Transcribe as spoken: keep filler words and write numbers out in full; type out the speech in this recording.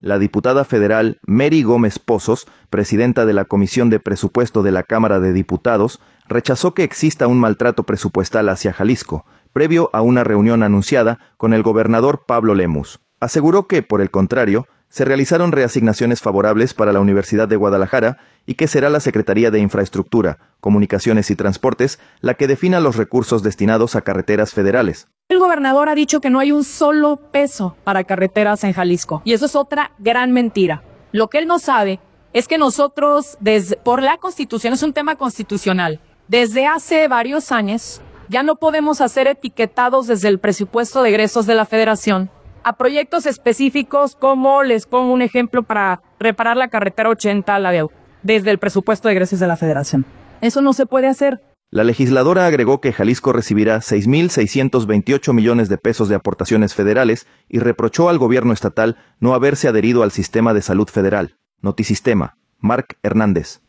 La diputada federal Mary Gómez Pozos, presidenta de la Comisión de Presupuesto de la Cámara de Diputados, rechazó que exista un maltrato presupuestal hacia Jalisco, previo a una reunión anunciada con el gobernador Pablo Lemus. Aseguró que, por el contrario, se realizaron reasignaciones favorables para la Universidad de Guadalajara y que será la Secretaría de Infraestructura, Comunicaciones y Transportes la que defina los recursos destinados a carreteras federales. El gobernador ha dicho que no hay un solo peso para carreteras en Jalisco, y eso es otra gran mentira. Lo que él no sabe es que nosotros, desde, por la Constitución, es un tema constitucional, desde hace varios años ya no podemos hacer etiquetados desde el presupuesto de egresos de la Federación a proyectos específicos, como les pongo un ejemplo para reparar la carretera ochenta a la Deu, desde el presupuesto de egresos de la Federación. Eso no se puede hacer. La legisladora agregó que Jalisco recibirá seis mil seiscientos veintiocho millones de pesos de aportaciones federales y reprochó al gobierno estatal no haberse adherido al sistema de salud federal. Notisistema. Marc Hernández.